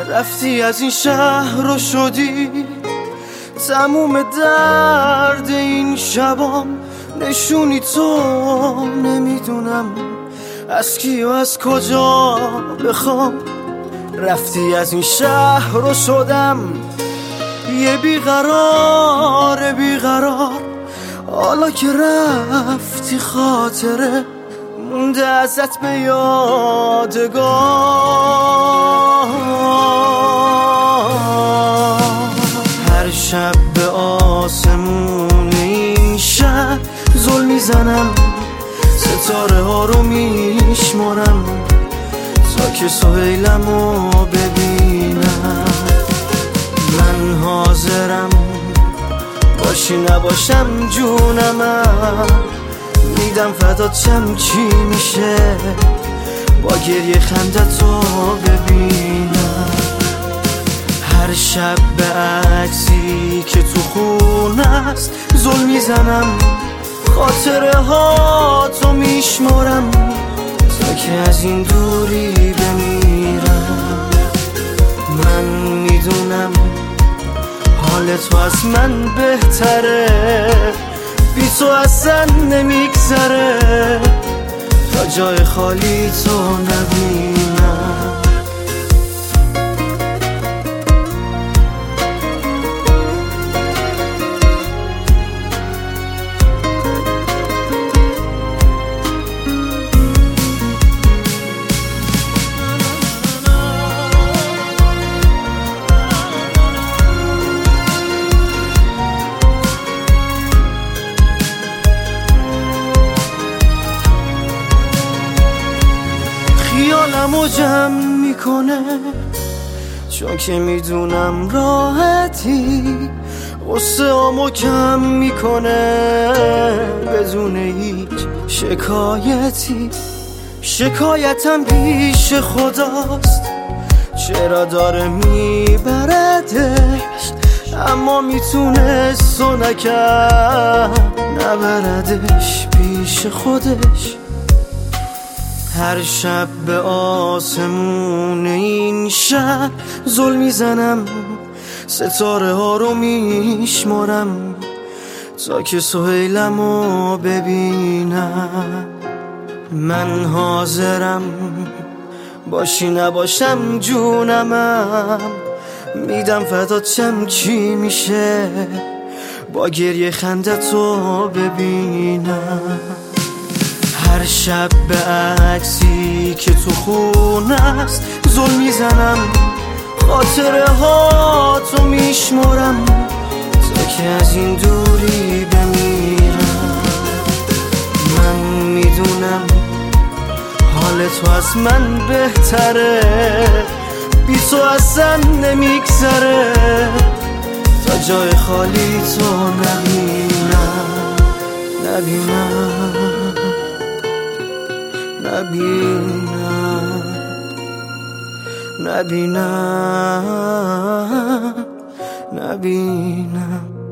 رفتی از این شهر رو شدی تموم درد این شبام، نشونی تو نمیدونم از کی و از کجا بخوام. رفتی از این شهر رو شدم یه بیقرار بیقرار، حالا که رفتی خاطره مونده ازت به یادگار. هر شب به آسمون این شهر زل میزنم، ستاره ها رو میشمارم تا که سهیلمو ببینم. من حاضرم باشی نباشم جونم، میدم فدات شم چی میشه با گریه خندتو ببینم. هر شب به عکسی که تو خونه است زل میزنم، خاطره ها تو میشمارم تا که از این دوری بمیرم. من میدونم حال تو از من بهتره، بی تو اصلا نمیگذره تا جای خالی تو نبینم. خیالمو جمع میکنه چون که میدونم راحتی، غصه هامو کم میکنه بدون هیچ شکایتی. شکایتم پیش خداست چرا داره میبردش، اما میتونست و نکرد نبردش پیش خودش. هر شب به آسمون این شهر زل میزنم، ستاره ها رو میشمارم تا که سهیلمو ببینم. من حاضرم باشی نباشم جونم، میدم فدات شم چی میشه با گریه خندتو ببینم. هر شب به عکسی که تو خونه است زل میزنم، خاطره ها تو میشمارم تا که از این دوری بمیرم. من میدونم حال تو از من بهتره، بی تو اصلا نمیگذره تا جای خالی تو نبینم. نبینم